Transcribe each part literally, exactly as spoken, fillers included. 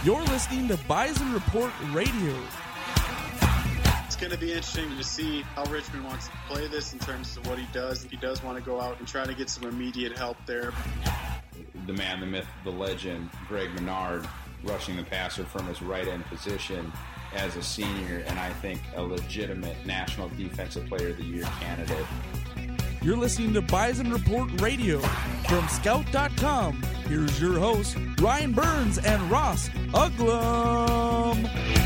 You're listening to Bison Report Radio. It's going to be interesting to see how Richmond wants to play this in terms of what he does. If he does want to go out and try to get some immediate help there. The man, the myth, the legend, Greg Menard, rushing the passer from his right end position as a senior, and I think a legitimate National Defensive Player of the Year candidate. You're listening to Bison Report Radio from Scout dot com. Here's your hosts, Ryan Burns and Ross Uglum.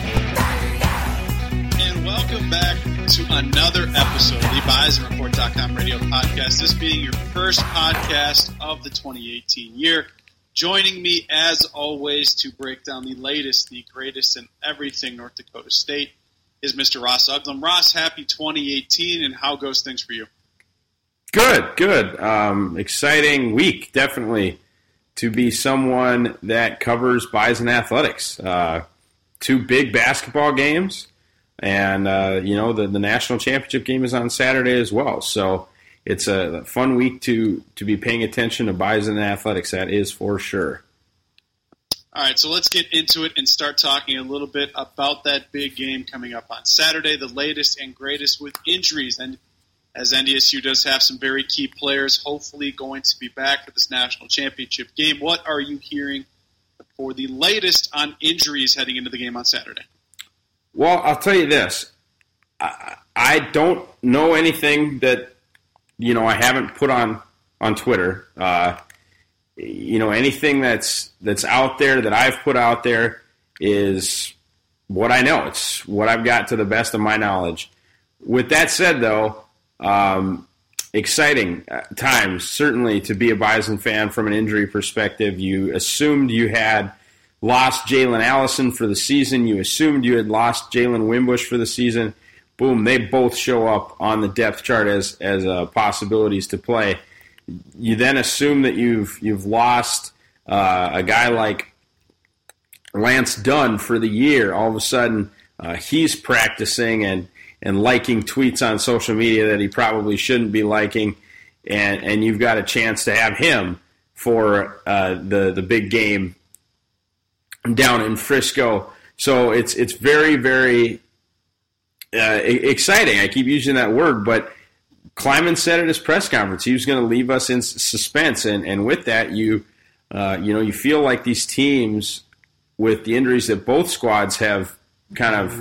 And welcome back to another episode of the Bison Report dot com radio podcast. This being your first podcast of the twenty eighteen year. Joining me, as always, to break down the latest, the greatest, and everything North Dakota State is Mister Ross Uglum. Ross, happy twenty eighteen, and how goes things for you? Good, good. Um, exciting week, definitely, to be someone that covers Bison athletics. Uh, two big basketball games, and, uh, you know, the, the national championship game is on Saturday as well. So it's a fun week to, to be paying attention to Bison athletics, that is for sure. All right, so let's get into it and start talking a little bit about that big game coming up on Saturday, the latest and greatest with injuries. And as N D S U does have some very key players hopefully going to be back for this national championship game, what are you hearing for the latest on injuries heading into the game on Saturday? Well, I'll tell you this. I, I don't know anything that, you know, I haven't put on, on Twitter. Uh, you know, anything that's that's out there that I've put out there is what I know. It's what I've got to the best of my knowledge. With that said, though, Um, exciting times, certainly, to be a Bison fan from an injury perspective. You assumed you had lost Jalen Allison for the season. You assumed you had lost Jalen Wimbush for the season. Boom, they both show up on the depth chart as as uh, possibilities to play. You then assume that you've you've lost uh, a guy like Lance Dunn for the year. All of a sudden, uh, he's practicing and and liking tweets on social media that he probably shouldn't be liking, and, and you've got a chance to have him for uh, the the big game down in Frisco. So it's it's very, very uh, exciting. I keep using that word, but Kleiman said at his press conference he was going to leave us in suspense, and, and with that, you uh, you know you feel like these teams, with the injuries that both squads have kind of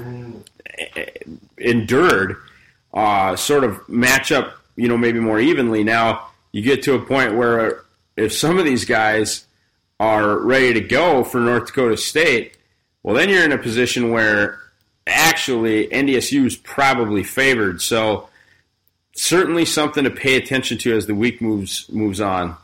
endured, uh, sort of match up, you know, maybe more evenly. Now you get to a point where if some of these guys are ready to go for North Dakota State, well, then you're in a position where actually N D S U is probably favored. So certainly something to pay attention to as the week moves moves on.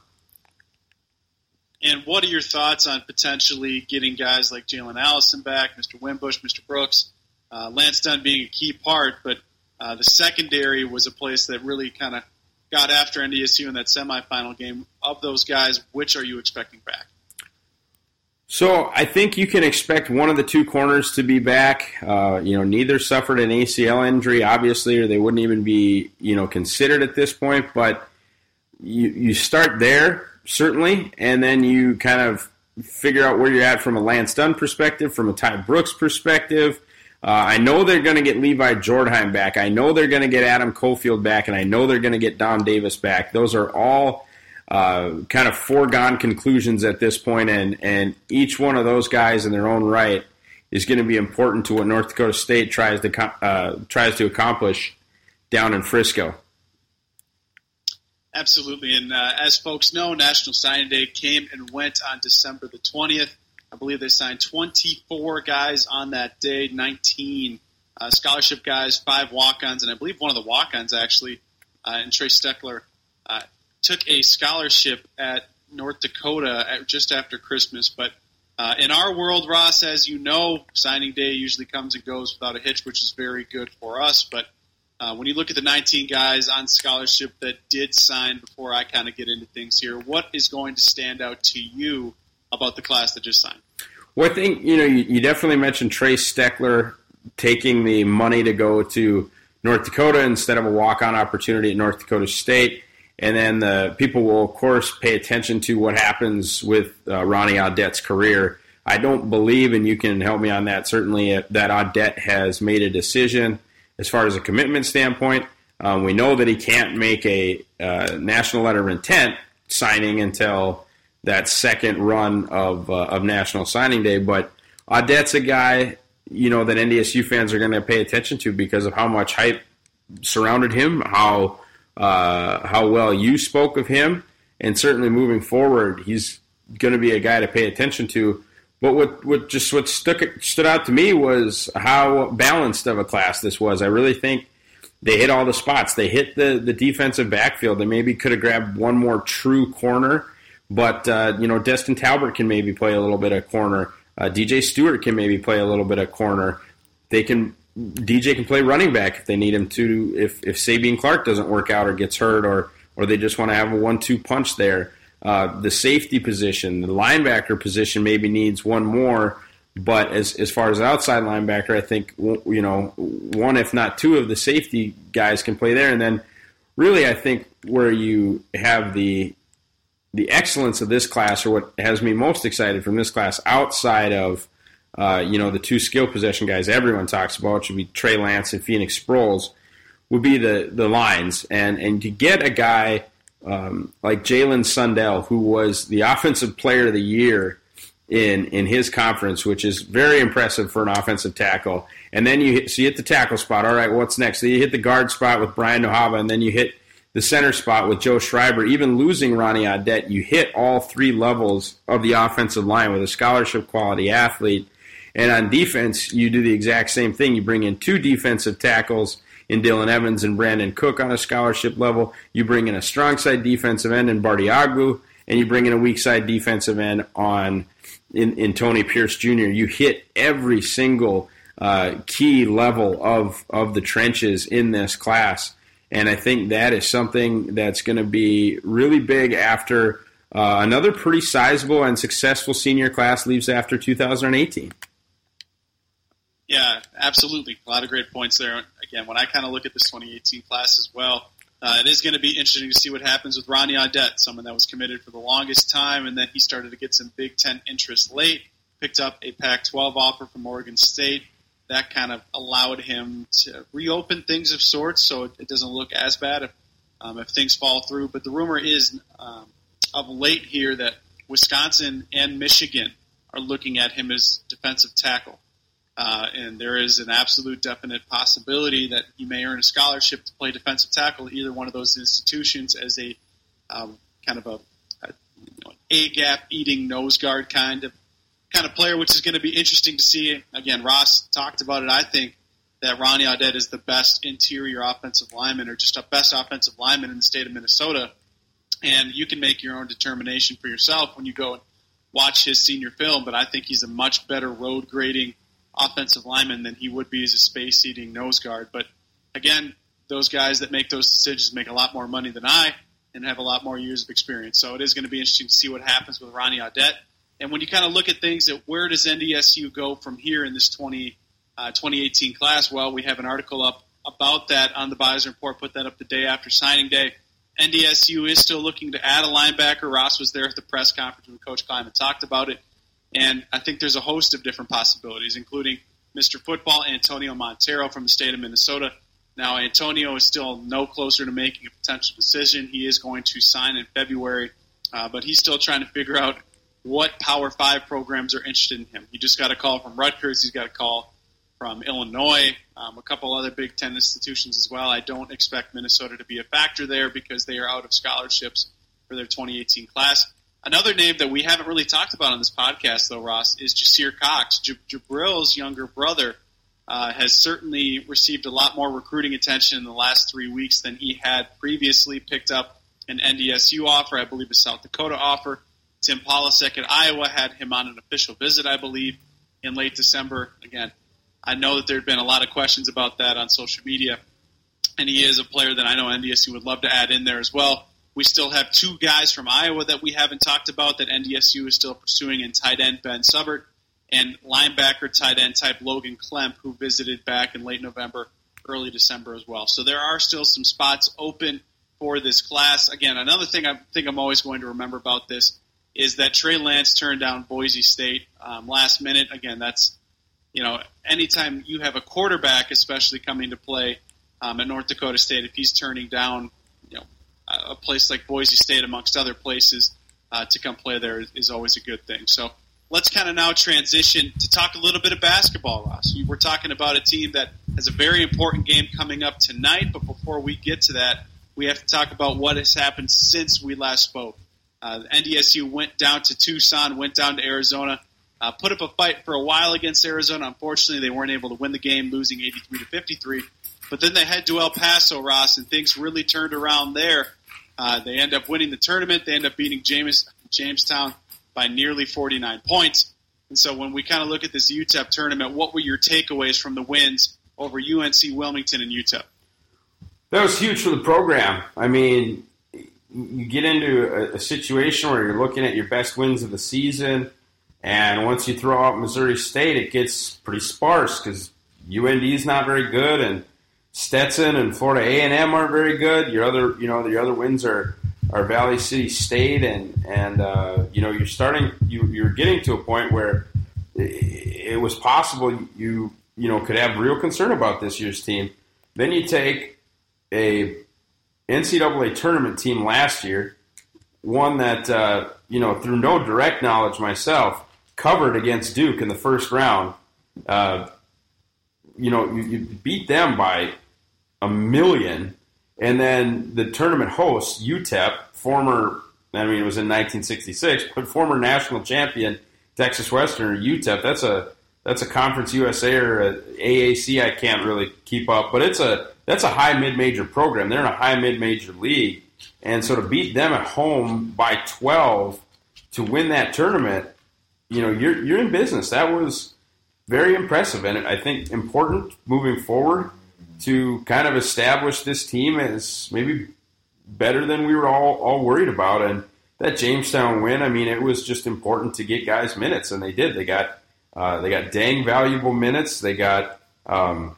And what are your thoughts on potentially getting guys like Jalen Allison back, Mister Wimbush, Mister Brooks? Uh, Lance Dunn being a key part, but uh, the secondary was a place that really kind of got after N D S U in that semifinal game. Of those guys, which are you expecting back? So I think you can expect one of the two corners to be back. Uh, you know, neither suffered an A C L injury, obviously, or they wouldn't even be, you know, considered at this point. But you you start there, certainly, and then you kind of figure out where you're at from a Lance Dunn perspective, from a Ty Brooks perspective. Uh, I know they're going to get Levi Jordheim back. I know they're going to get Adam Cofield back, and I know they're going to get Don Davis back. Those are all uh, kind of foregone conclusions at this point, and, and each one of those guys in their own right is going to be important to what North Dakota State tries to uh, tries to accomplish down in Frisco. Absolutely, and uh, as folks know, National Signing Day came and went on December the twentieth. I believe they signed twenty-four guys on that day, nineteen uh, scholarship guys, five walk-ons, and I believe one of the walk-ons actually, uh, and Trey Steckler, uh, took a scholarship at North Dakota at, just after Christmas. But uh, in our world, Ross, as you know, signing day usually comes and goes without a hitch, which is very good for us. But uh, when you look at the nineteen guys on scholarship that did sign, before I kind of get into things here, what is going to stand out to you about the class that just signed? Well, I think, you know, you, you definitely mentioned Trey Steckler taking the money to go to North Dakota instead of a walk-on opportunity at North Dakota State. And then the people will, of course, pay attention to what happens with uh, Ronnie Audette's career. I don't believe, and you can help me on that, certainly, that Audette has made a decision as far as a commitment standpoint. Um, we know that he can't make a uh, national letter of intent signing until that second run of uh, of National Signing Day, but Audette's a guy, you know, that N D S U fans are going to pay attention to because of how much hype surrounded him, how uh, how well you spoke of him, and certainly moving forward, he's going to be a guy to pay attention to. But what, what just what stuck stood out to me was how balanced of a class this was. I really think they hit all the spots. They hit the, the defensive backfield. They maybe could have grabbed one more true corner, but uh, you know, Destin Talbert can maybe play a little bit of corner. Uh, D J Stewart can maybe play a little bit of corner. They can D J can play running back if they need him to. If if Sabian Clark doesn't work out or gets hurt, or or they just want to have a one two punch there. Uh, the safety position, the linebacker position maybe needs one more. But as as far as outside linebacker, I think, you know, one if not two of the safety guys can play there. And then really I think where you have the the excellence of this class, or what has me most excited from this class outside of, uh, you know, the two skill possession guys everyone talks about, which would be Trey Lance and Phoenix Sproles, would be the, the lines. And, and to get a guy um, like Jalen Sundell, who was the offensive player of the year in in his conference, which is very impressive for an offensive tackle. And then you hit, so you hit the tackle spot. All right, what's next? So you hit the guard spot with Brian Nohava, and then you hit the center spot with Joe Schreiber. Even losing Ronnie Audette, you hit all three levels of the offensive line with a scholarship quality athlete. And on defense, you do the exact same thing. You bring in two defensive tackles in Dylan Evans and Brandon Cook on a scholarship level. You bring in a strong side defensive end in Barty Agbu, and you bring in a weak side defensive end on in, in Tony Pierce Junior You hit every single uh, key level of, of the trenches in this class. And I think that is something that's going to be really big after uh, another pretty sizable and successful senior class leaves after two thousand eighteen. Yeah, absolutely. A lot of great points there. Again, when I kind of look at this twenty eighteen class as well, uh, it is going to be interesting to see what happens with Ronnie Audette, someone that was committed for the longest time, and then he started to get some Big Ten interest late, picked up a Pac twelve offer from Oregon State. That kind of allowed him to reopen things of sorts, so it, it doesn't look as bad if, um, if things fall through. But the rumor is um, of late here that Wisconsin and Michigan are looking at him as defensive tackle. Uh, and there is an absolute definite possibility that he may earn a scholarship to play defensive tackle at either one of those institutions as a um, kind of a, a you know, A-gap eating nose guard kind of kind of player, which is going to be interesting to see. Again, Ross talked about it. I think that Ronnie Audette is the best interior offensive lineman, or just a best offensive lineman in the state of Minnesota. And you can make your own determination for yourself when you go and watch his senior film, but I think he's a much better road grading offensive lineman than he would be as a space-eating nose guard. But again, those guys that make those decisions make a lot more money than I and have a lot more years of experience. So it is going to be interesting to see what happens with Ronnie Audette. And when you kind of look at things, that where does N D S U go from here in this twenty, uh, twenty eighteen class? Well, we have an article up about that on the Bison Report, put that up the day after signing day. N D S U is still looking to add a linebacker. Ross was there at the press conference when Coach Kleiman talked about it. And I think there's a host of different possibilities, including Mister Football, Antonio Montero from the state of Minnesota. Now, Antonio is still no closer to making a potential decision. He is going to sign in February, uh, but he's still trying to figure out what Power Five programs are interested in him. He just got a call from Rutgers. He's got a call from Illinois, um, a couple other Big Ten institutions as well. I don't expect Minnesota to be a factor there because they are out of scholarships for their twenty eighteen class. Another name that we haven't really talked about on this podcast, though, Ross, is Jasir Cox. J- Jabril's younger brother uh, has certainly received a lot more recruiting attention in the last three weeks than he had previously. Picked up an N D S U offer, I believe a South Dakota offer. Tim Polasek at Iowa had him on an official visit, I believe, in late December. Again, I know that there had been a lot of questions about that on social media, and he is a player that I know N D S U would love to add in there as well. We still have two guys from Iowa that we haven't talked about that N D S U is still pursuing in tight end Ben Subbert and linebacker tight end type Logan Klemp, who visited back in late November, early December as well. So there are still some spots open for this class. Again, another thing I think I'm always going to remember about this is that Trey Lance turned down Boise State um, last minute. Again, that's, you know, anytime you have a quarterback, especially coming to play um, at North Dakota State, if he's turning down, you know, a place like Boise State amongst other places uh, to come play there is, is always a good thing. So let's kind of now transition to talk a little bit of basketball, Ross. We're talking about a team that has a very important game coming up tonight, but before we get to that, we have to talk about what has happened since we last spoke. Uh, N D S U went down to Tucson, went down to Arizona, uh, put up a fight for a while against Arizona. Unfortunately, they weren't able to win the game, losing eighty-three to fifty-three. But then they head to El Paso, Ross, and things really turned around there. Uh, they end up winning the tournament. They end up beating James, Jamestown by nearly forty-nine points. And so when we kind of look at this U T E P tournament, what were your takeaways from the wins over U N C Wilmington and U T E P? That was huge for the program. I mean, you get into a, a situation where you're looking at your best wins of the season, and once you throw out Missouri State, it gets pretty sparse because U N D is not very good, and Stetson and Florida A and M aren't very good. Your other, you know, your other wins are, are Valley City State, and and uh, you know, you're starting, you you're getting to a point where it, it was possible you you know could have real concern about this year's team. Then you take a N C double A tournament team last year, one that, uh, you know, through no direct knowledge myself, covered against Duke in the first round. Uh, you know, you, you beat them by a million, and then the tournament hosts, U T E P, former, I mean, it was in nineteen sixty-six, but former national champion, Texas Western, or U T E P, that's a that's a Conference U S A or a A A C I can't really keep up, but it's a that's a high mid-major program. They're in a high mid-major league. And so to beat them at home by twelve to win that tournament, you know, you're you're in business. That was very impressive, and I think important moving forward to kind of establish this team as maybe better than we were all, all worried about. And that Jamestown win, I mean, it was just important to get guys minutes, and they did. They got uh, they got dang valuable minutes. They got um,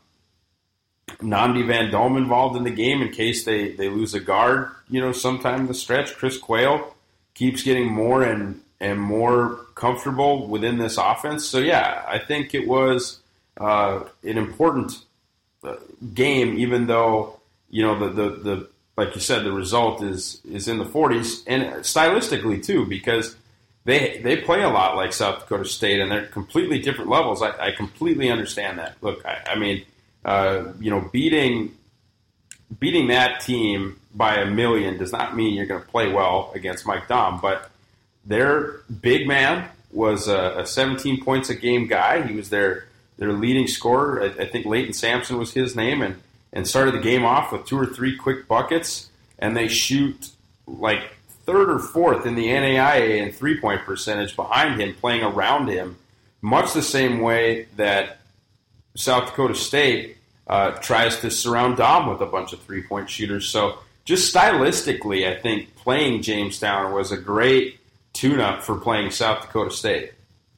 Nnamdi Van Dome involved in the game in case they, they lose a guard, you know, sometime in the stretch. Chris Quayle keeps getting more and, and more comfortable within this offense. So, yeah, I think it was uh, an important uh, game, even though, you know, the, the, the like you said, the result is, is in the forties. And stylistically, too, because they they play a lot like South Dakota State, and they're completely different levels. I, I completely understand that. Look, I, I mean, Uh, you know, beating beating that team by a million does not mean you're going to play well against Mike Daum. But their big man was a, a seventeen points a game guy. He was their their leading scorer. I, I think Leighton Sampson was his name, and and started the game off with two or three quick buckets. And they shoot like third or fourth in the N A I A in three point percentage behind him, playing around him, much the same way that South Dakota State uh, tries to surround Dom with a bunch of three-point shooters. So just stylistically, I think playing Jamestown was a great tune-up for playing South Dakota State.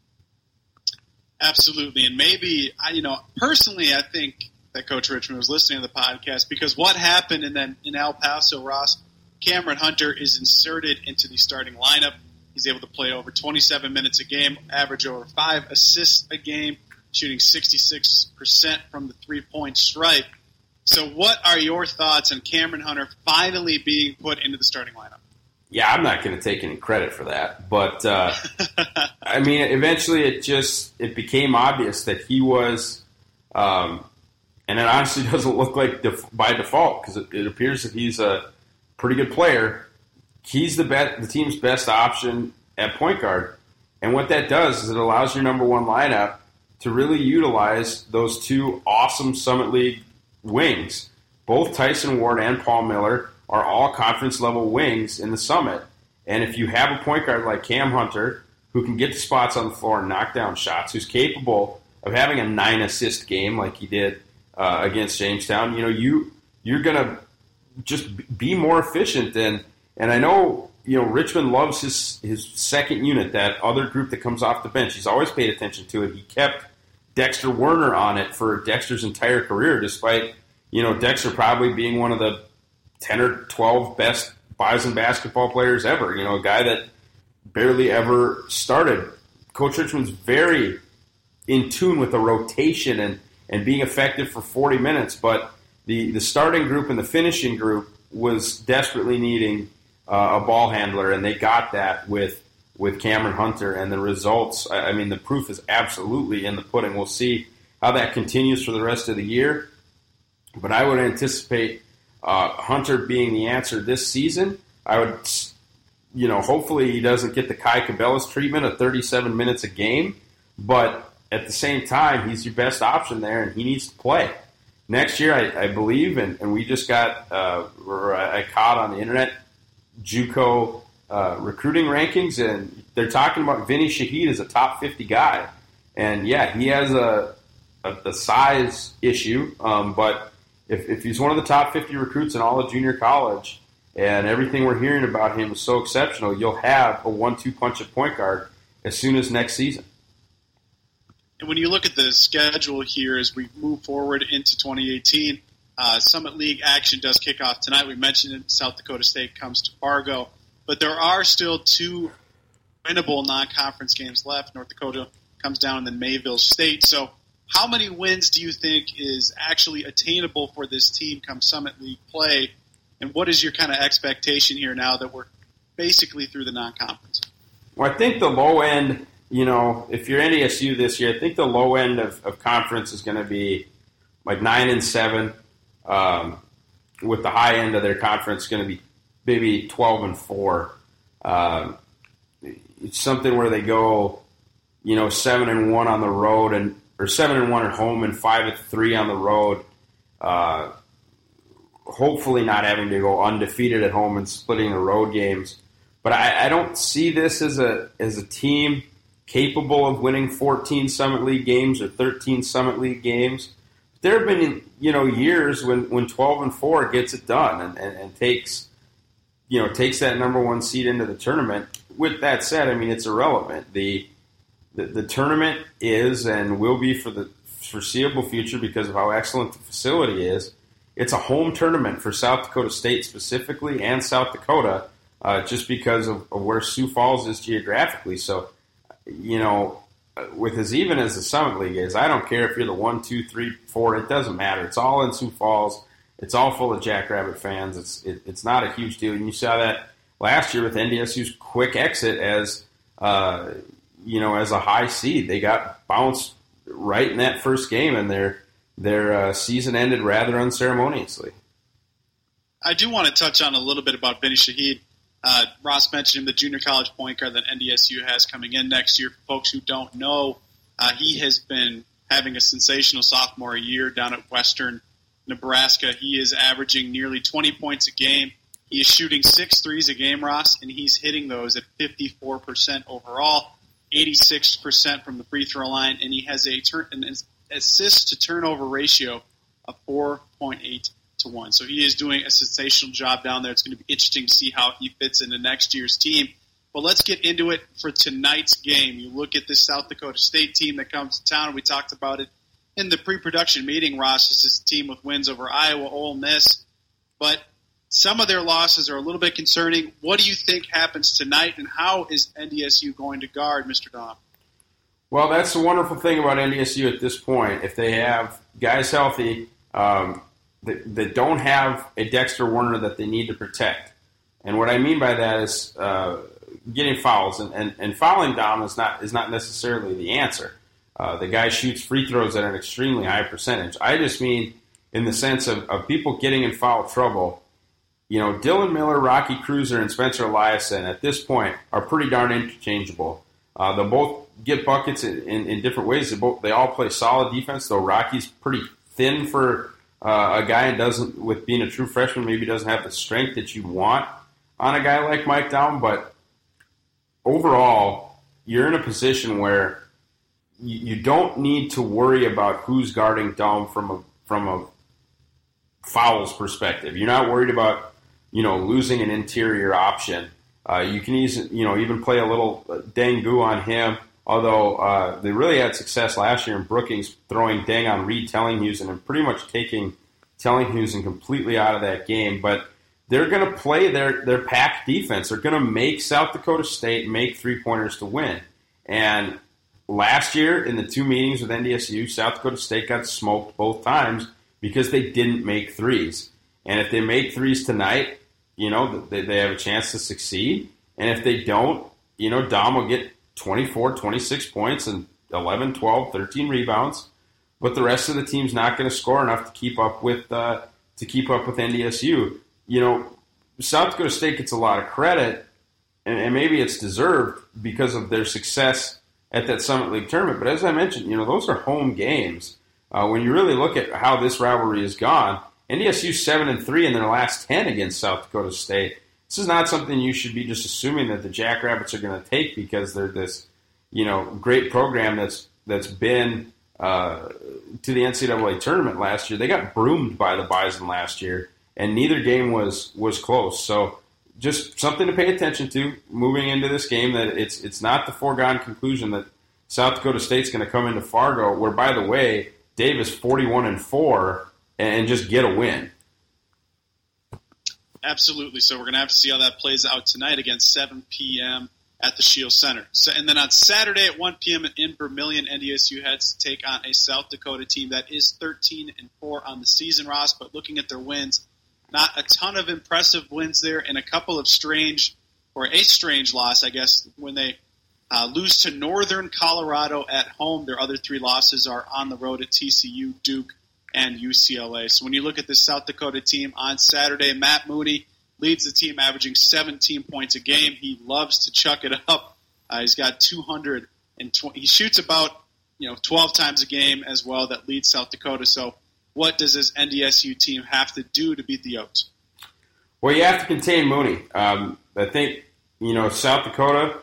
Absolutely. And maybe, you know, personally, I think that Coach Richmond was listening to the podcast because what happened and then in El Paso, Ross, Cameron Hunter is inserted into the starting lineup. He's able to play over twenty-seven minutes a game, average over five assists a game, shooting sixty-six percent from the three-point stripe. So what are your thoughts on Cameron Hunter finally being put into the starting lineup? Yeah, I'm not going to take any credit for that. But, uh, I mean, eventually it just it became obvious that he was, um, and it honestly doesn't look like def- by default because it, it appears that he's a pretty good player. He's the best, the team's best option at point guard. And what that does is it allows your number one lineup to really utilize those two awesome Summit League wings. Both Tyson Ward and Paul Miller are all conference level wings in the Summit. And if you have a point guard like Cam Hunter, who can get to spots on the floor and knock down shots, who's capable of having a nine assist game like he did uh, against Jamestown, you know, you you're gonna just be more efficient. And and I know, you know, Richmond loves his his second unit, that other group that comes off the bench. He's always paid attention to it. He kept Dexter Werner on it for Dexter's entire career, despite, you know, Dexter probably being one of the ten or twelve best Bison basketball players ever. You know, a guy that barely ever started Coach Richmond's very in tune with the rotation and, and being effective for forty minutes, but the, the starting group and the finishing group was desperately needing uh, a ball handler, and they got that with with Cameron Hunter, and the results, I mean, the proof is absolutely in the pudding. We'll see how that continues for the rest of the year, but I would anticipate uh, Hunter being the answer this season. I would, you know, hopefully he doesn't get the Kai Cabellas treatment of thirty-seven minutes a game, but at the same time, he's your best option there, and he needs to play. Next year, I, I believe, and, and we just got, uh, or I caught on the internet, JUCO uh, recruiting rankings, and they're talking about Vinny Shaheed as a top fifty guy. And, yeah, he has a, a, a size issue, um, but if, if he's one of the top fifty recruits in all of junior college, and everything we're hearing about him is so exceptional, you'll have a one two punch at point guard as soon as next season. And when you look at the schedule here as we move forward into twenty eighteen, uh, Summit League action does kick off tonight. We mentioned it, South Dakota State comes to Fargo. But there are still two winnable non-conference games left. North Dakota comes down and then Mayville State. So how many wins do you think is actually attainable for this team come Summit League play? And what is your kind of expectation here now that we're basically through the non-conference? Well, I think the low end, you know, if you're N D S U this year, I think the low end of, of conference is going to be like nine and seven, um, with the high end of their conference going to be maybe twelve and four. Um, it's something where they go, you know, seven and one on the road, and or seven and one at home, and five and three on the road. Uh, hopefully, not having to go undefeated at home and splitting the road games. But I, I don't see this as a as a team capable of winning fourteen Summit League games or thirteen Summit League games. There have been, you know, years when, when twelve and four gets it done and, and, and takes, you know, takes that number one seed into the tournament. With that said, I mean, it's irrelevant. The, the the tournament is and will be for the foreseeable future because of how excellent the facility is. It's a home tournament for South Dakota State specifically and South Dakota, uh, just because of, of where Sioux Falls is geographically. So, you know, with as even as the Summit League is, I don't care if you're the one, two, three, four. It doesn't matter. It's all in Sioux Falls. It's all full of Jackrabbit fans. It's it, it's not a huge deal. And you saw that last year with N D S U's quick exit as uh, you know as a high seed. They got bounced right in that first game, and their their uh, season ended rather unceremoniously. I do want to touch on a little bit about Vinny Shaheed. Uh, Ross mentioned him, the junior college point guard that N D S U has coming in next year. For folks who don't know, uh, he has been having a sensational sophomore year down at Western Nebraska. He is averaging nearly twenty points a game. He is shooting six threes a game, Ross, and he's hitting those at fifty-four percent overall, eighty-six percent from the free throw line, and he has a turn, an assist to turnover ratio of four point eight to one. So he is doing a sensational job down there. It's going to be interesting to see how he fits into next year's team. But let's get into it for tonight's game. You look at this South Dakota State team that comes to town. We talked about it in the pre-production meeting, Ross. This is a team with wins over Iowa, Ole Miss. But some of their losses are a little bit concerning. What do you think happens tonight, and how is N D S U going to guard Mister Dom? Well, that's the wonderful thing about N D S U at this point. If they have guys healthy um, that, that don't have a Dexter Warner that they need to protect. And what I mean by that is uh, getting fouls. And, and, and fouling Dom is not, is not necessarily the answer. Uh, the guy shoots free throws at an extremely high percentage. I just mean in the sense of, of people getting in foul trouble. You know, Dylan Miller, Rocky Cruiser, and Spencer Eliason at this point are pretty darn interchangeable. Uh, they'll both get buckets in, in, in different ways. They both they all play solid defense, though Rocky's pretty thin for uh, a guy and doesn't, with being a true freshman, maybe doesn't have the strength that you want on a guy like Mike Down. But overall, you're in a position where you, you don't need to worry about who's guarding Down from a from a fouls perspective. You're not worried about you know, losing an interior option. Uh, you can easy, you know, even play a little Dengu on him, although uh, they really had success last year in Brookings throwing Deng on Reed Tellinghusen and pretty much taking Tellinghusen completely out of that game. But they're going to play their, their packed defense. They're going to make South Dakota State make three-pointers to win. And last year in the two meetings with N D S U, South Dakota State got smoked both times because they didn't make threes. And if they make threes tonight, you know, they, they have a chance to succeed. And if they don't, you know, Dom will get twenty-four, twenty-six points and eleven, twelve, thirteen rebounds. But the rest of the team's not going to score enough to keep up with uh, to keep up with N D S U. You know, South Dakota State gets a lot of credit, and, and maybe it's deserved because of their success at that Summit League tournament. But as I mentioned, you know, those are home games. Uh, when you really look at how this rivalry has gone, N D S U seven and three in their last ten against South Dakota State. This is not something you should be just assuming that the Jackrabbits are going to take because they're this, you know, great program that's that's been uh, to the N C double A tournament last year. They got broomed by the Bison last year, and neither game was was close. So just something to pay attention to moving into this game. That it's it's not the foregone conclusion that South Dakota State's going to come into Fargo, where, by the way, Dave is forty-one and four and just get a win. Absolutely. So we're going to have to see how that plays out tonight against seven p.m. at the Shield Center. So, and then on Saturday at one p.m. in Vermillion, N D S U heads to take on a South Dakota team that is thirteen and four on the season, Ross. But looking at their wins, not a ton of impressive wins there, and a couple of strange, or a strange loss, I guess, when they uh, lose to Northern Colorado at home. Their other three losses are on the road at T C U, Duke, and U C L A. So when you look at this South Dakota team on Saturday, Matt Mooney leads the team, averaging seventeen points a game. He loves to chuck it up. Uh, he's got two hundred twenty. He shoots about you know twelve times a game as well. That leads South Dakota. So what does this N D S U team have to do to beat the Oats? Well, you have to contain Mooney. Um, I think you know South Dakota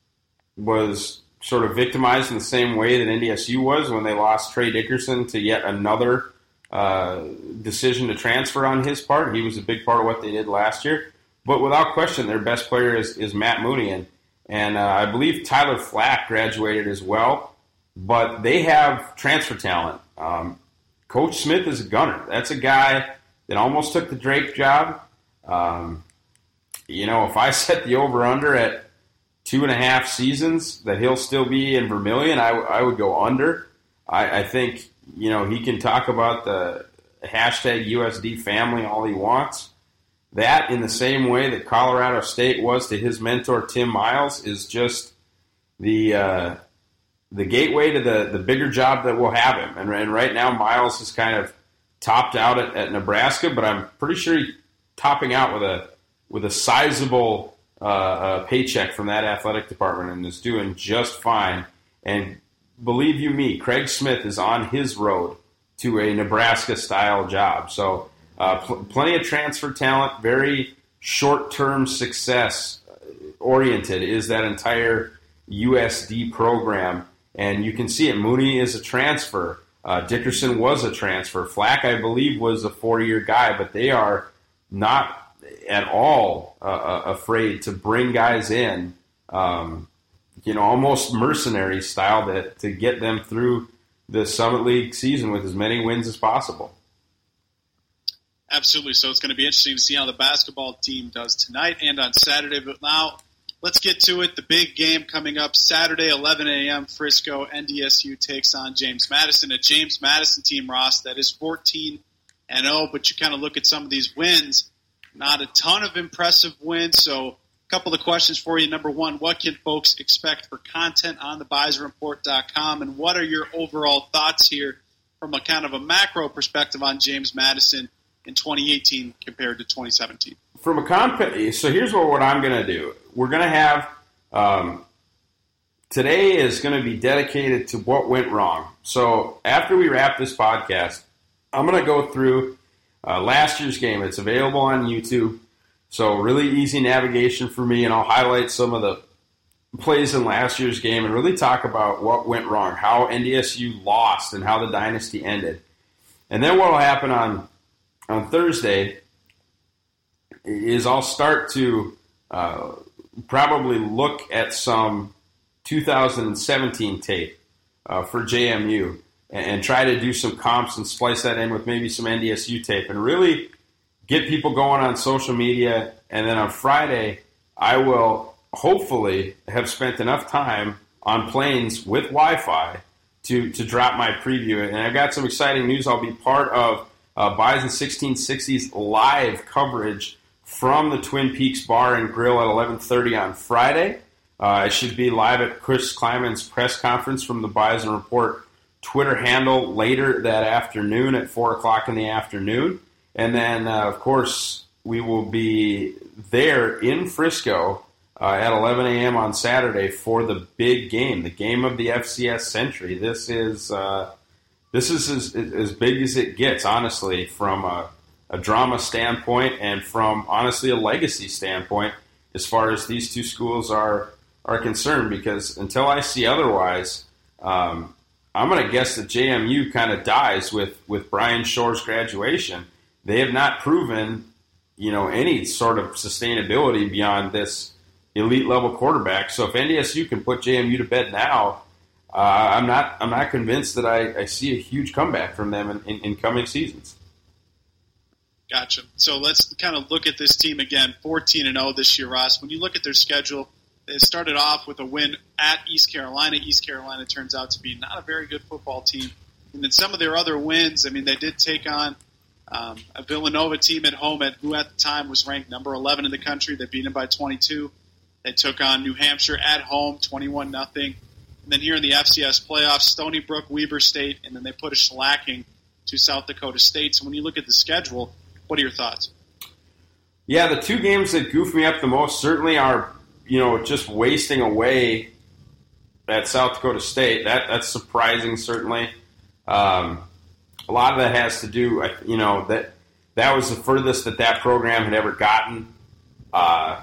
was sort of victimized in the same way that N D S U was when they lost Trey Dickerson to yet another Uh, decision to transfer on his part. He was a big part of what they did last year. But without question, their best player is, is Matt Mooney. And, and uh, I believe Tyler Flack graduated as well. But they have transfer talent. Um, Coach Smith is a gunner. That's a guy that almost took the Drake job. Um, you know, if I set the over-under at two and a half seasons that he'll still be in Vermillion, I, I would go under. I, I think... You know, he can talk about the hashtag U S D family all he wants. That, in the same way that Colorado State was to his mentor, Tim Miles, is just the uh, the gateway to the, the bigger job that will have him. And, and right now, Miles is kind of topped out at, at Nebraska, but I'm pretty sure he's topping out with a with a sizable uh, uh, paycheck from that athletic department and is doing just fine. And believe you me, Craig Smith is on his road to a Nebraska-style job. So uh, pl- plenty of transfer talent, very short-term success-oriented is that entire U S D program. And you can see it. Mooney is a transfer. Uh, Dickerson was a transfer. Flack, I believe, was a four-year guy, but they are not at all uh, afraid to bring guys in um you know, almost mercenary style to, to get them through the Summit League season with as many wins as possible. Absolutely. So it's going to be interesting to see how the basketball team does tonight and on Saturday. But now let's get to it. The big game coming up Saturday, eleven a.m. Frisco. N D S U takes on James Madison. A James Madison team, Ross, that is fourteen and oh, but you kind of look at some of these wins, not a ton of impressive wins. So couple of questions for you. Number one, what can folks expect for content on the bison report dot com, and what are your overall thoughts here from a kind of a macro perspective on James Madison in twenty eighteen compared to twenty seventeen? From a comp, so here's what, what I'm going to do. We're going to have um, today is going to be dedicated to what went wrong. So after we wrap this podcast, I'm going to go through uh, last year's game. It's available on YouTube. So really easy navigation for me, and I'll highlight some of the plays in last year's game and really talk about what went wrong, how N D S U lost, and how the dynasty ended. And then what will happen on on Thursday is I'll start to uh, probably look at some two thousand seventeen tape uh, for J M U and, and try to do some comps and splice that in with maybe some N D S U tape and really get people going on social media. And then on Friday, I will hopefully have spent enough time on planes with Wi-Fi to, to drop my preview. And I've got some exciting news. I'll be part of uh, Bison sixteen sixty's live coverage from the Twin Peaks Bar and Grill at eleven thirty on Friday. Uh, I should be live at Chris Kleiman's press conference from the Bison Report Twitter handle later that afternoon at four o'clock in the afternoon. And then, uh, of course, we will be there in Frisco uh, at eleven a.m. on Saturday for the big game, the game of the F C S century. This is uh, this is as, as big as it gets, honestly, from a, a drama standpoint and from, honestly, a legacy standpoint as far as these two schools are are concerned, because until I see otherwise, um, I'm going to guess that J M U kind of dies with, with Brian Shore's graduation. They have not proven, you know, any sort of sustainability beyond this elite level quarterback. So if N D S U can put J M U to bed now, uh, I'm not I'm not convinced that I, I see a huge comeback from them in, in, in coming seasons. Gotcha. So let's kind of look at this team again, fourteen and oh this year, Ross. When you look at their schedule, they started off with a win at East Carolina. East Carolina turns out to be not a very good football team. And then some of their other wins, I mean, they did take on um, a Villanova team at home at, who at the time was ranked number eleven in the country. They beat them by twenty-two. They took on New Hampshire at home, twenty-one nothing. And then here in the F C S playoffs, Stony Brook, Weber State, and then they put a shellacking to South Dakota State. So when you look at the schedule, what are your thoughts? Yeah, the two games that goof me up the most certainly are, you know, just wasting away at South Dakota State. That that's surprising, certainly. Um, a lot of that has to do, you know, that that was the furthest that that program had ever gotten. Uh,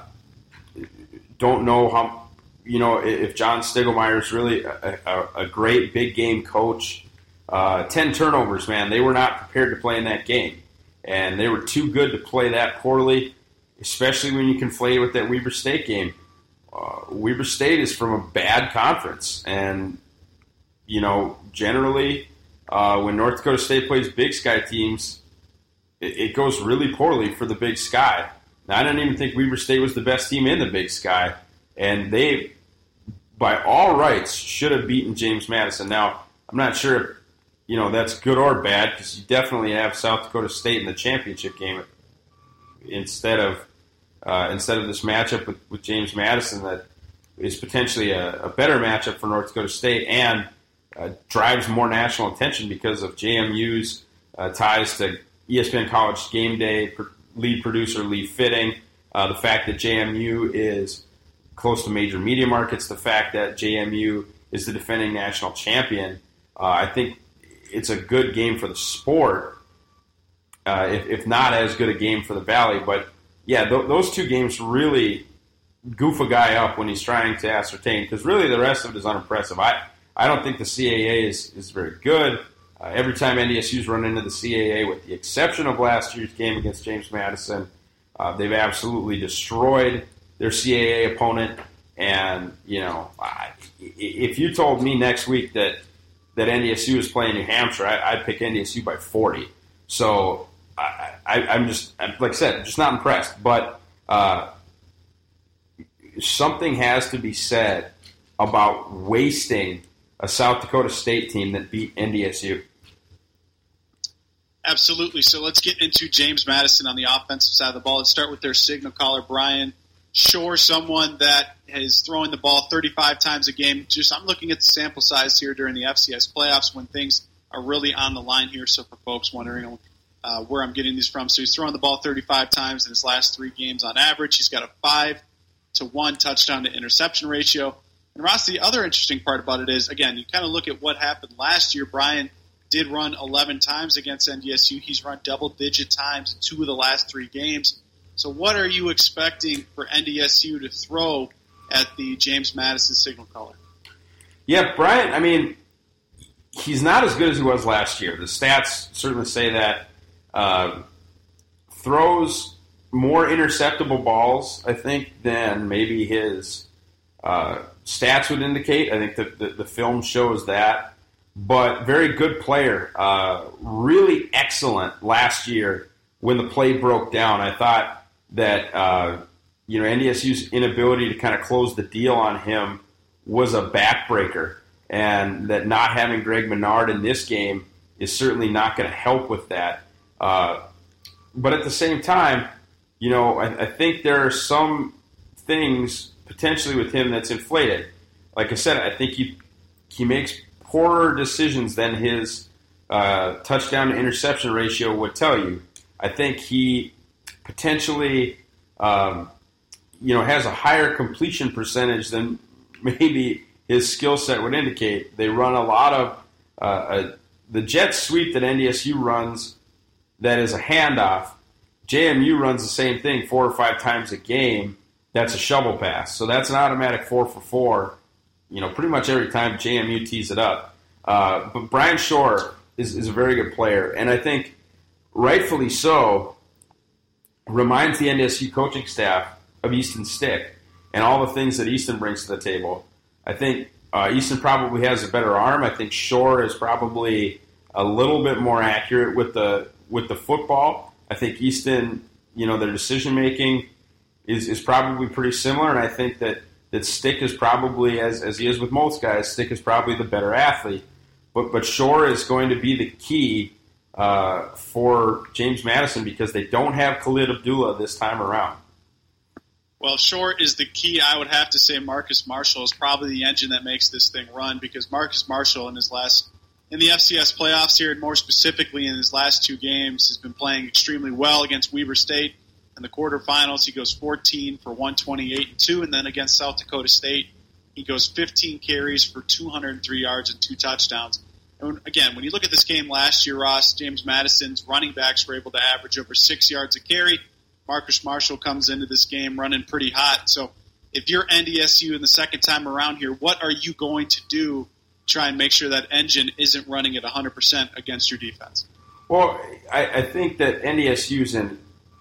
don't know how, you know, if John Stiegelmeier is really a, a, a great big game coach. Uh, ten turnovers, man. They were not prepared to play in that game. And they were too good to play that poorly, especially when you conflate it with that Weber State game. Uh, Weber State is from a bad conference. And, you know, generally, uh, when North Dakota State plays Big Sky teams, it, it goes really poorly for the Big Sky. Now, I don't even think Weber State was the best team in the Big Sky. And they, by all rights, should have beaten James Madison. Now, I'm not sure if, you know, that's good or bad, because you definitely have South Dakota State in the championship game instead of uh, instead of this matchup with, with James Madison that is potentially a, a better matchup for North Dakota State and uh, drives more national attention because of J M U's uh, ties to E S P N College Game Day lead producer Lee Fitting, uh, the fact that J M U is close to major media markets, the fact that J M U is the defending national champion. Uh, I think it's a good game for the sport, uh, if, if not as good a game for the Valley. But, yeah, th- those two games really goof a guy up when he's trying to ascertain, because really the rest of it is unimpressive. I, I don't think the C A A is, is very good. Uh, every time N D S U's run into the C A A, with the exception of last year's game against James Madison, uh, they've absolutely destroyed their C A A opponent. And, you know, I, if you told me next week that that N D S U is playing New Hampshire, I, I'd pick N D S U by forty. So I, I, I'm just, like I said, just not impressed. But uh, something has to be said about wasting a South Dakota State team that beat N D S U. Absolutely. So let's get into James Madison on the offensive side of the ball. Let's start with their signal caller, Brian Shore, someone that is throwing the ball thirty-five times a game. Just I'm looking at the sample size here during the F C S playoffs when things are really on the line here. So for folks wondering uh, where I'm getting these from, so he's throwing the ball thirty-five times in his last three games on average. He's got a five to one touchdown to interception ratio. And Ross, the other interesting part about it is, again, you kind of look at what happened last year. Brian did run eleven times against N D S U. He's run double-digit times in two of the last three games. So what are you expecting for N D S U to throw at the James Madison signal caller? Yeah, Brian, I mean, he's not as good as he was last year. The stats certainly say that. Uh, throws more interceptable balls, I think, than maybe his uh, stats would indicate. I think that the, the film shows that. But very good player. Uh, really excellent last year when the play broke down. I thought that uh, you know N D S U's inability to kind of close the deal on him was a backbreaker, and that not having Greg Menard in this game is certainly not going to help with that. Uh, but at the same time, you know, I, I think there are some things potentially with him that's inflated. Like I said, I think he he makes poorer decisions than his uh, touchdown to interception ratio would tell you. I think he potentially, um, you know, has a higher completion percentage than maybe his skill set would indicate. They run a lot of uh, a, the jet sweep that N D S U runs. That is a handoff. J M U runs the same thing four or five times a game. That's a shovel pass. So that's an automatic four for four, you know, pretty much every time J M U tees it up. Uh, but Brian Shore is, is a very good player, and I think rightfully so, reminds the N D S U coaching staff of Easton Stick and all the things that Easton brings to the table. I think uh, Easton probably has a better arm. I think Shore is probably a little bit more accurate with the with the football. I think Easton, you know, their decision-making is, is probably pretty similar, and I think that, that Stick is probably, as, as he is with most guys, Stick is probably the better athlete. But but Shore is going to be the key uh, for James Madison because they don't have Khalid Abdullah this time around. Well, Shore is the key. I would have to say Marcus Marshall is probably the engine that makes this thing run because Marcus Marshall in his last in the F C S playoffs here, and more specifically in his last two games, has been playing extremely well against Weber State. In the quarterfinals, he goes fourteen for one twenty-eight and two, and then against South Dakota State, he goes fifteen carries for two hundred three yards and two touchdowns. And again, when you look at this game last year, Ross, James Madison's running backs were able to average over six yards a carry. Marcus Marshall comes into this game running pretty hot. So if you're N D S U in the second time around here, what are you going to do to try and make sure that engine isn't running at one hundred percent against your defense? Well, I, I think that N D S U's in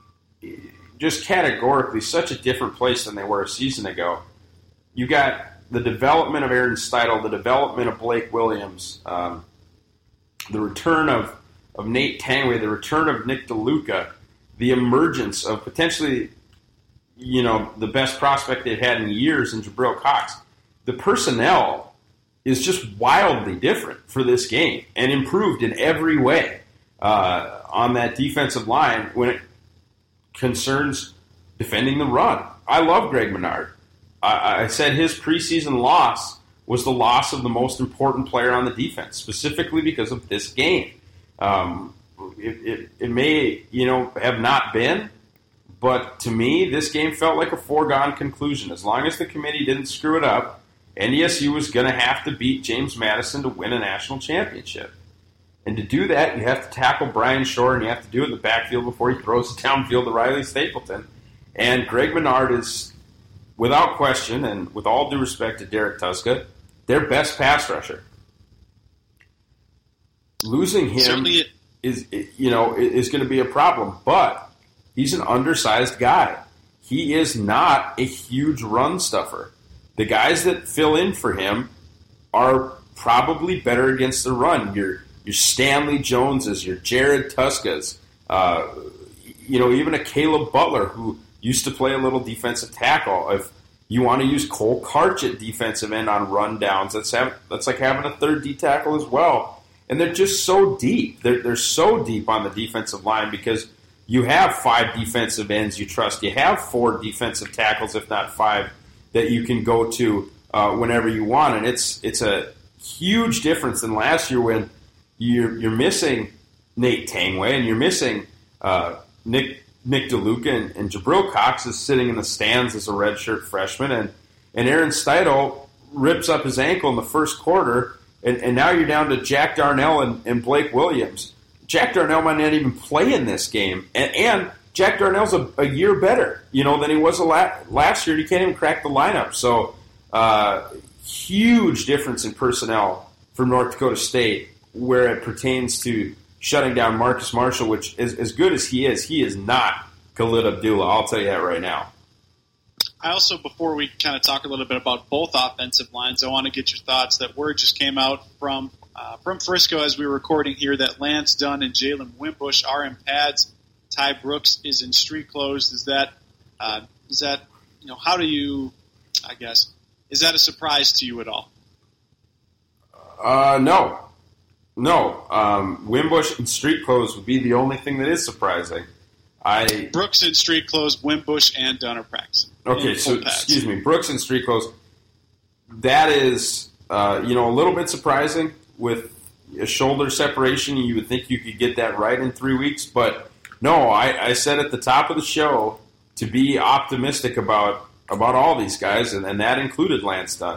just categorically such a different place than they were a season ago. You got the development of Aaron Steidel, the development of Blake Williams, um, the return of, of Nate Tangway, the return of Nick DeLuca, the emergence of potentially, you know, the best prospect they've had in years in Jabril Cox. The personnel is just wildly different for this game and improved in every way uh, on that defensive line when it concerns defending the run. I love Greg Menard. I, I said his preseason loss was the loss of the most important player on the defense, specifically because of this game. Um, it, it, it may, you know, have not been, but to me, this game felt like a foregone conclusion. As long as the committee didn't screw it up, N D S U was going to have to beat James Madison to win a national championship. And to do that, you have to tackle Brian Shore, and you have to do it in the backfield before he throws it downfield to Riley Stapleton. And Greg Menard is, without question, and with all due respect to Derek Tuska, their best pass rusher. Losing him Certainly. is, you know, is going to be a problem, but he's an undersized guy. He is not a huge run stuffer. The guys that fill in for him are probably better against the run. Your your Stanley Joneses, your Jared Tuskas, uh, you know, even a Caleb Butler who used to play a little defensive tackle. If you want to use Cole Karch at defensive end on run downs, that's have, that's like having a third D tackle as well. And they're just so deep. They're they're so deep on the defensive line because you have five defensive ends you trust. You have four defensive tackles, if not five, that you can go to uh, whenever you want. And it's it's a huge difference than last year when you're you're missing Nate Tangway and you're missing uh, Nick Nick DeLuca and, and Jabril Cox is sitting in the stands as a redshirt freshman, and, and Aaron Steidel rips up his ankle in the first quarter, and, and now you're down to Jack Darnell and, and Blake Williams. Jack Darnell might not even play in this game, and, and Jack Darnell's a, a year better, you know, than he was a la- last year. He can't even crack the lineup. So, uh, huge difference in personnel from North Dakota State where it pertains to shutting down Marcus Marshall, which is as good as he is, he is not Khalid Abdullah. I'll tell you that right now. I also, before we kind of talk a little bit about both offensive lines, I want to get your thoughts. That word just came out from uh, from Frisco as we were recording here that Lance Dunn and Jalen Wimbush are in pads. Ty Brooks is in street clothes. Is that uh, is that you know how do you I guess Is that a surprise to you at all? Uh, no. No. Um, Wimbush and street clothes would be the only thing that is surprising. I Brooks in street clothes, Wimbush and Dunner practicing. Okay, so excuse me, Brooks in street clothes. That is, uh, you know, a little bit surprising with a shoulder separation. You would think you could get that right in three weeks, but no. I, I said at the top of the show to be optimistic about about all these guys, and, and that included Lance Dunn.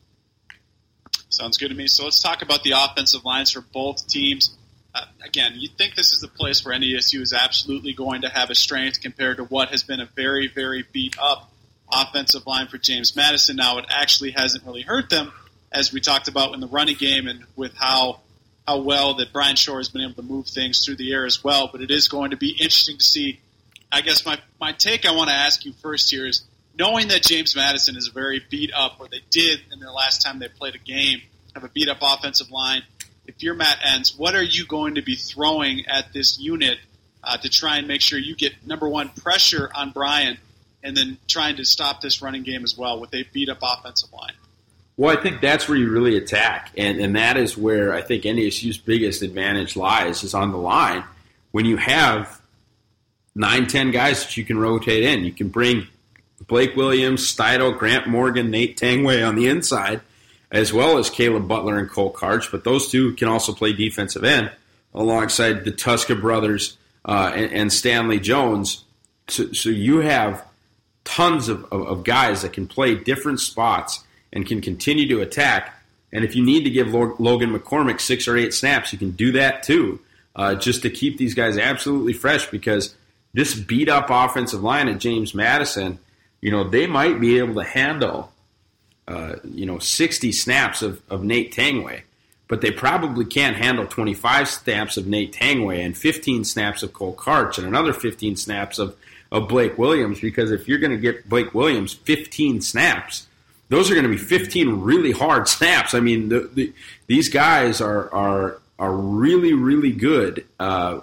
Sounds good to me. So let's talk about the offensive lines for both teams. Uh, again, you'd think this is the place where N D S U is absolutely going to have a strength compared to what has been a very, very beat-up offensive line for James Madison. Now, it actually hasn't really hurt them, as we talked about in the running game and with how how well that Brian Shore has been able to move things through the air as well. But it is going to be interesting to see. I guess my, my take I want to ask you first here is, knowing that James Madison is very beat-up, or they did in the last time they played a game, have a beat-up offensive line, if you're Matt Entz, what are you going to be throwing at this unit uh, to try and make sure you get, number one, pressure on Brian, and then trying to stop this running game as well with a beat-up offensive line? Well, I think that's where you really attack, and, and that is where I think N D S U's biggest advantage lies, is on the line. When you have nine, ten guys that you can rotate in, you can bring Blake Williams, Steidel, Grant Morgan, Nate Tangway on the inside, as well as Caleb Butler and Cole Karch, but those two can also play defensive end alongside the Tuska brothers uh, and, and Stanley Jones. So, so you have tons of, of, of guys that can play different spots and can continue to attack. And if you need to give Logan McCormick six or eight snaps, you can do that too, uh, just to keep these guys absolutely fresh, because this beat-up offensive line at James Madison, you know, they might be able to handle Uh, you know, sixty snaps of, of Nate Tangway, but they probably can't handle twenty-five snaps of Nate Tangway and fifteen snaps of Cole Karch and another fifteen snaps of, of Blake Williams, because if you're going to get Blake Williams fifteen snaps, those are going to be fifteen really hard snaps. I mean, the, the, these guys are are are really, really good uh,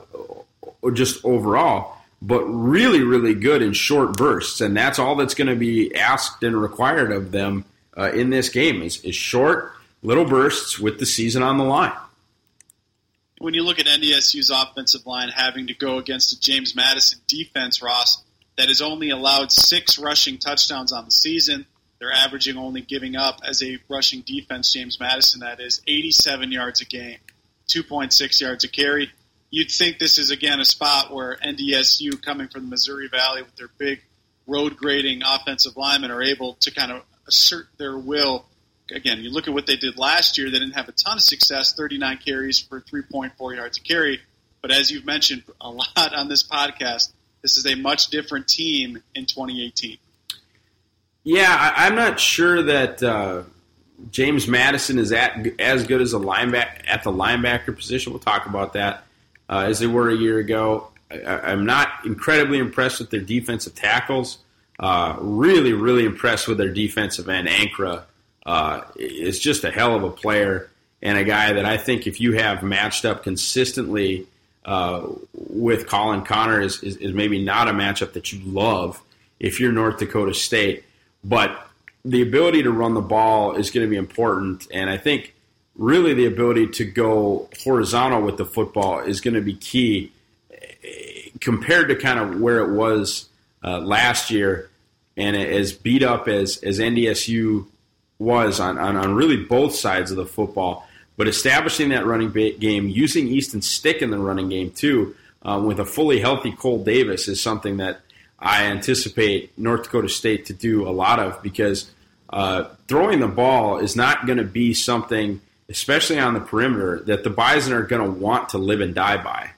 just overall, but really, really good in short bursts, and that's all that's going to be asked and required of them Uh, in this game is, is short, little bursts with the season on the line. When you look at N D S U's offensive line having to go against a James Madison defense, Ross, that has only allowed six rushing touchdowns on the season, they're averaging only giving up as a rushing defense, James Madison, that is eighty-seven yards a game, two point six yards a carry. You'd think this is, again, a spot where N D S U, coming from the Missouri Valley with their big road grading offensive linemen, are able to kind of assert their will. Again, you look at what they did last year. They didn't have a ton of success, thirty-nine carries for three point four yards a carry. But as you've mentioned a lot on this podcast, this is a much different team in twenty eighteen. Yeah, I, I'm not sure that uh, James Madison is at, as good as a linebacker at the linebacker position. We'll talk about that uh, as they were a year ago. I, I'm not incredibly impressed with their defensive tackles. Uh, really, really impressed with their defensive end. Ankra uh, is just a hell of a player, and a guy that I think if you have matched up consistently uh, with Colin Connor is, is, is maybe not a matchup that you love if you're North Dakota State. But the ability to run the ball is going to be important, and I think really the ability to go horizontal with the football is going to be key compared to kind of where it was Uh, last year, and as beat up as, as N D S U was on, on, on really both sides of the football, but establishing that running game, using Easton Stick in the running game too, uh, with a fully healthy Cole Davis is something that I anticipate North Dakota State to do a lot of, because uh, throwing the ball is not going to be something, especially on the perimeter, that the Bison are going to want to live and die by.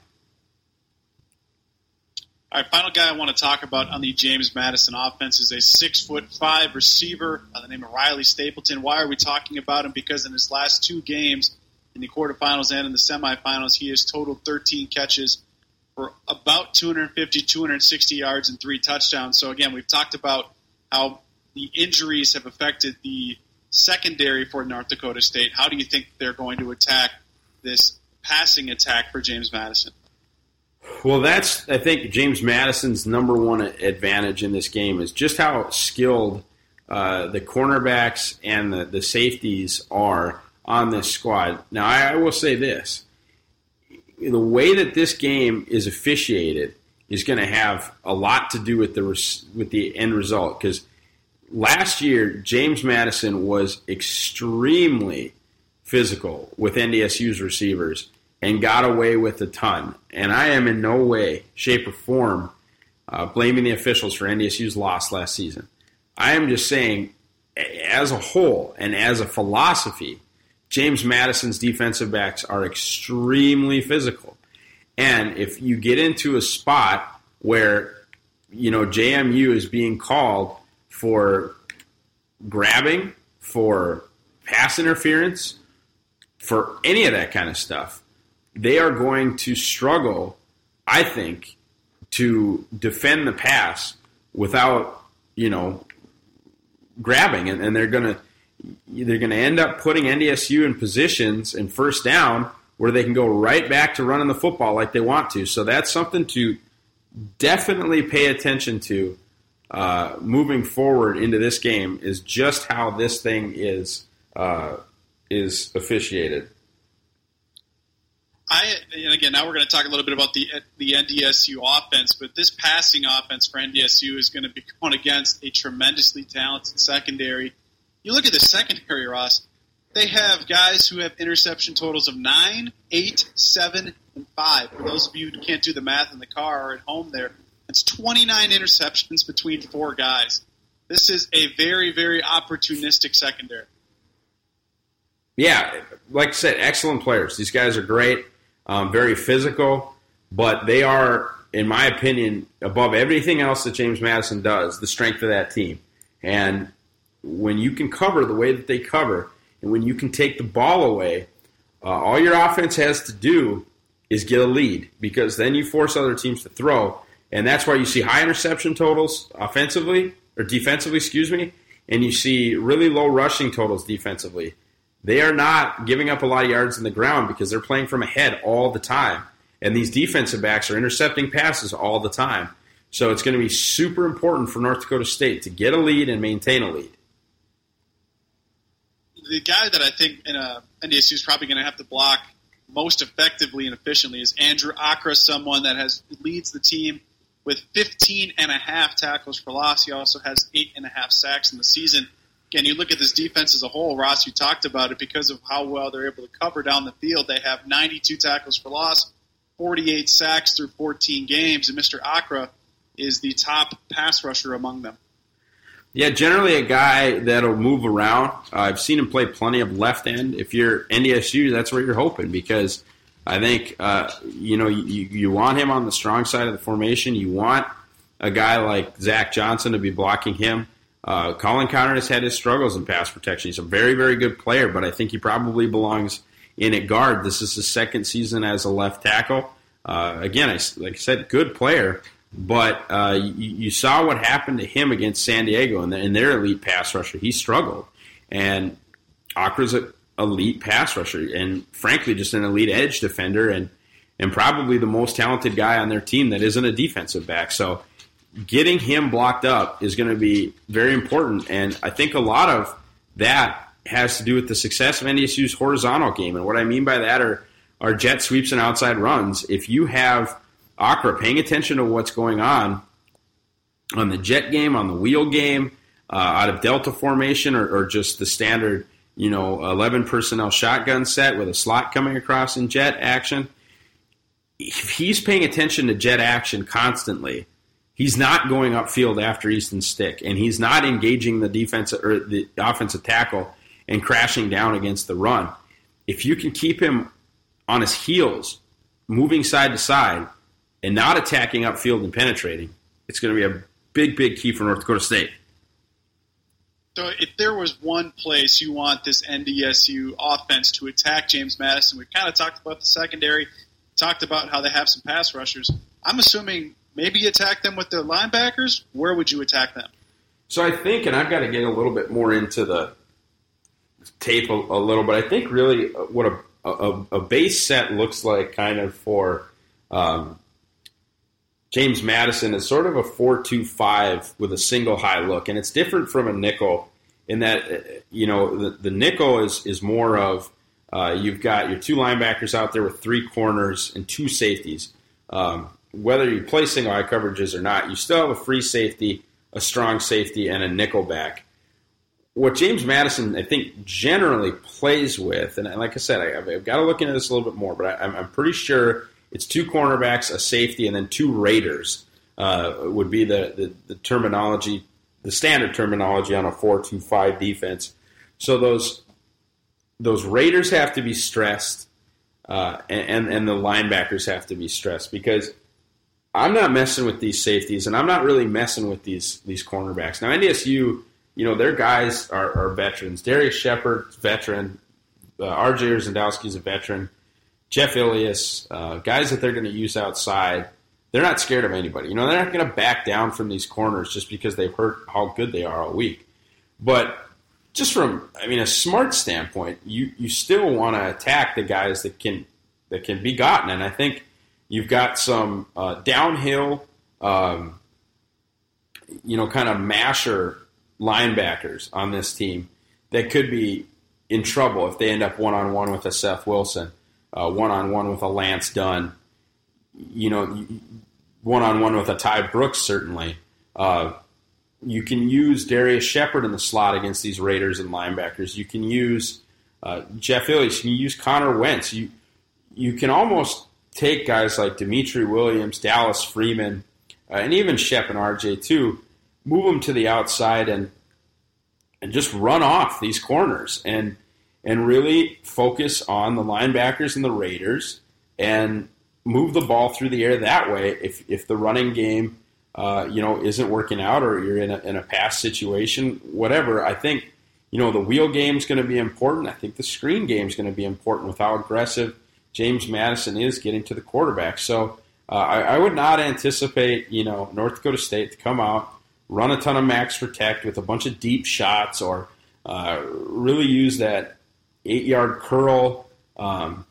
All right, final guy I want to talk about on the James Madison offense is a six foot five receiver by the name of Riley Stapleton. Why are we talking about him? Because in his last two games, in the quarterfinals and in the semifinals, he has totaled thirteen catches for about two fifty, two sixty yards and three touchdowns. So again, we've talked about how the injuries have affected the secondary for North Dakota State. How do you think they're going to attack this passing attack for James Madison? Well, that's, I think, James Madison's number one advantage in this game is just how skilled uh, the cornerbacks and the, the safeties are on this squad. Now, I, I will say this. The way that this game is officiated is going to have a lot to do with the res- with the end result, because last year James Madison was extremely physical with N D S U's receivers and got away with a ton. And I am in no way, shape, or form uh, blaming the officials for N D S U's loss last season. I am just saying, as a whole and as a philosophy, James Madison's defensive backs are extremely physical. And if you get into a spot where, you know, J M U is being called for grabbing, for pass interference, for any of that kind of stuff, they are going to struggle, I think, to defend the pass without, you know, grabbing. And, and they're going to they're going to end up putting N D S U in positions and first down where they can go right back to running the football like they want to. So that's something to definitely pay attention to uh, moving forward into this game, is just how this thing is uh, is officiated. I and again, now we're going to talk a little bit about the the N D S U offense, but this passing offense for N D S U is going to be going against a tremendously talented secondary. You look at the secondary, Ross. They have guys who have interception totals of nine, eight, seven, and five. For those of you who can't do the math in the car or at home there, it's twenty-nine interceptions between four guys. This is a very, very opportunistic secondary. Yeah, like I said, excellent players. These guys are great, um, very physical, but they are, in my opinion, above everything else that James Madison does, the strength of that team. And when you can cover the way that they cover, and when you can take the ball away, uh, all your offense has to do is get a lead, because then you force other teams to throw, and that's why you see high interception totals offensively, or defensively, excuse me, and you see really low rushing totals defensively. They are not giving up a lot of yards in the ground because they're playing from ahead all the time, and these defensive backs are intercepting passes all the time. So it's going to be super important for North Dakota State to get a lead and maintain a lead. The guy that I think in a N D S U is probably going to have to block most effectively and efficiently is Andrew Akra, someone that has leads the team with fifteen and a half tackles for loss. He also has eight and a half sacks in the season. Again, you look at this defense as a whole, Ross, you talked about it, because of how well they're able to cover down the field. They have ninety-two tackles for loss, forty-eight sacks through fourteen games, and Mister Akra is the top pass rusher among them. Yeah, generally a guy that'll move around. Uh, I've seen him play plenty of left end. If you're N D S U, that's where you're hoping, because I think uh, you know you, you want him on the strong side of the formation. You want a guy like Zach Johnson to be blocking him. Uh, Colin Connor has had his struggles in pass protection. He's a very, very good player, but I think he probably belongs in at guard. This is his second season as a left tackle. Uh, again, I, like I said, good player. But uh, you, you saw what happened to him against San Diego in, the, in their elite pass rusher. He struggled. And Akra's an elite pass rusher and, frankly, just an elite edge defender and, and probably the most talented guy on their team that isn't a defensive back. So getting him blocked up is going to be very important. And I think a lot of that has to do with the success of N D S U's horizontal game. And what I mean by that are, are jet sweeps and outside runs. If you have Akra paying attention to what's going on on the jet game, on the wheel game, uh, out of delta formation, or, or just the standard, you know, eleven personnel shotgun set with a slot coming across in jet action. If he's paying attention to jet action constantly, he's not going upfield after Easton Stick, and he's not engaging the defense or the offensive tackle and crashing down against the run. If you can keep him on his heels, moving side to side, and not attacking upfield and penetrating, it's going to be a big, big key for North Dakota State. So if there was one place you want this N D S U offense to attack James Madison, we've kind of talked about the secondary, talked about how they have some pass rushers. I'm assuming maybe you attack them with their linebackers. Where would you attack them? So I think, and I've got to get a little bit more into the tape a, a little, but I think really what a, a, a base set looks like kind of for um, James Madison is sort of a four two five with a single high look, and it's different from a nickel in that, you know, the, the nickel is, is more of uh, you've got your two linebackers out there with three corners and two safeties. Um, whether you play single high coverages or not, you still have a free safety, a strong safety, and a nickel back. What James Madison, I think, generally plays with, and like I said, I, I've got to look into this a little bit more, but I, I'm, I'm pretty sure it's two cornerbacks, a safety, and then two raiders uh, would be the, the, the terminology, the standard terminology on a four two five defense. So those those raiders have to be stressed, uh, and, and the linebackers have to be stressed, because I'm not messing with these safeties, and I'm not really messing with these these cornerbacks. Now, N D S U, you know, their guys are, are veterans. Darius Shepard's veteran. Uh, R J Rosendowski's a veteran. Jeff Ilias, uh, guys that they're going to use outside. They're not scared of anybody. You know, they're not going to back down from these corners just because they've heard how good they are all week. But just from, I mean, a smart standpoint, you, you still want to attack the guys that can that can be gotten. And I think you've got some uh, downhill, um, you know, kind of masher linebackers on this team that could be in trouble if they end up one-on-one with a Seth Wilson, uh, one-on-one with a Lance Dunn, you know, one-on-one with a Ty Brooks, certainly. Uh, you can use Darius Shepard in the slot against these Raiders and linebackers. You can use uh, Jeff Ilias. You can use Connor Wentz. You, you can almost take guys like Dimitri Williams, Dallas Freeman, uh, and even Shep and R J too, move them to the outside and and just run off these corners and and really focus on the linebackers and the Raiders and move the ball through the air that way. If if the running game uh, you know isn't working out, or you're in a in a pass situation, whatever, I think you know the wheel game is going to be important. I think the screen game is going to be important with how aggressive James Madison is getting to the quarterback. So uh, I, I would not anticipate you know North Dakota State to come out, run a ton of max protect with a bunch of deep shots, or uh, really use that eight-yard curl. Um,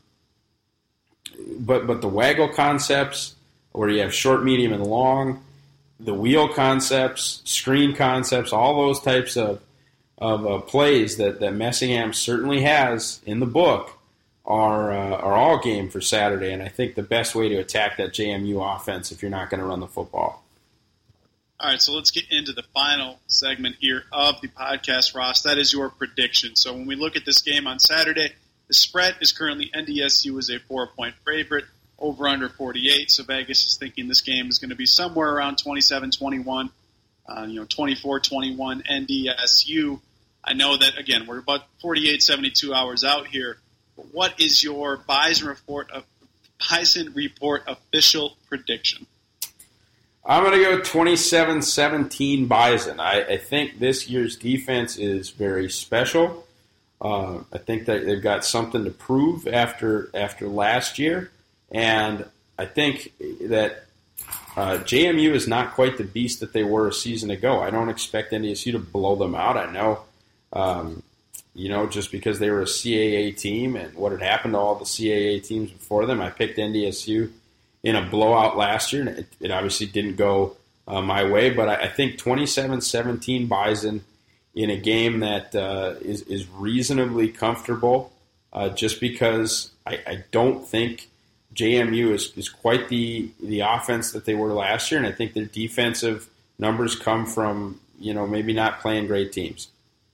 but but the waggle concepts, where you have short, medium, and long, the wheel concepts, screen concepts, all those types of of uh, plays that, that Messingham certainly has in the book are uh, are all game for Saturday. And I think the best way to attack that J M U offense if you're not going to run the football. All right, so let's get into the final segment here of the podcast, Ross. That is your prediction. So when we look at this game on Saturday, the spread is currently N D S U is a four-point favorite, over under forty-eight. So Vegas is thinking this game is going to be somewhere around twenty-seven twenty-one, uh, you know, twenty-four twenty-one N D S U. I know that, again, we're about forty-eight, seventy-two hours out here. But what is your Bison Report, of, Bison Report official prediction? I'm going to go twenty-seven seventeen Bison. I, I think this year's defense is very special. Uh, I think that they've got something to prove after after last year. And I think that uh, J M U is not quite the beast that they were a season ago. I don't expect N D S U to blow them out. I know, um, you know, just because they were a C A A team and what had happened to all the C A A teams before them, I picked N D S U in a blowout last year, and it, it obviously didn't go uh, my way. But I, I think twenty-seven seventeen Bison in a game that uh, is, is reasonably comfortable, uh, just because I, I don't think J M U is, is quite the the offense that they were last year, and I think their defensive numbers come from, you know, maybe not playing great teams.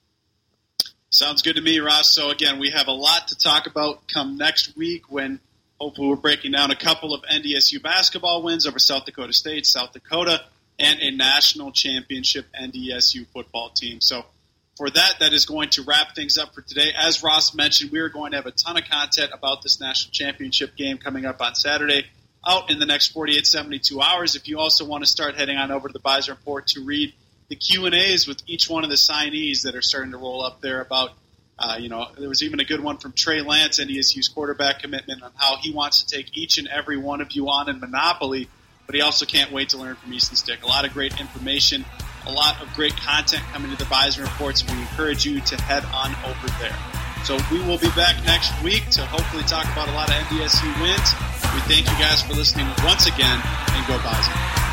Sounds good to me, Ross. So, again, we have a lot to talk about come next week when hopefully we're breaking down a couple of N D S U basketball wins over South Dakota State, South Dakota, and a national championship N D S U football team. So for that, that is going to wrap things up for today. As Ross mentioned, we are going to have a ton of content about this national championship game coming up on Saturday out in the next forty-eight, seventy-two hours. If you also want to start heading on over to the Bison Report to read the Q and A's with each one of the signees that are starting to roll up there about Uh, you know, there was even a good one from Trey Lance, N D S U's quarterback commitment, on how he wants to take each and every one of you on in Monopoly, but he also can't wait to learn from Easton Stick. A lot of great information, a lot of great content coming to the Bison Reports, and we encourage you to head on over there. So we will be back next week to hopefully talk about a lot of N D S U wins. We thank you guys for listening once again, and go Bison.